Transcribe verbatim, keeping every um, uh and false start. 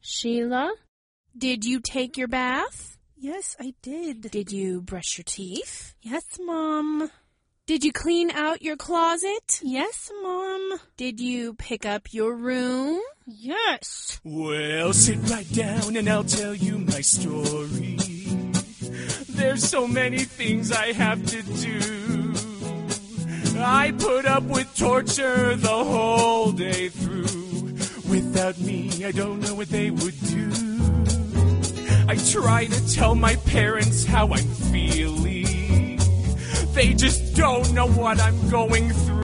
Sheila, did you take your bath? Yes, I did. Did you brush your teeth? Yes, Mom. Did you clean out your closet? Yes, Mom. Did you pick up your room? Yes. Well, sit right down and I'll tell you my story. There's so many things I have to do. I put up with torture the whole day through. Without me, I don't know what they would do. I try to tell my parents how I'm feeling. They just don't know what I'm going through.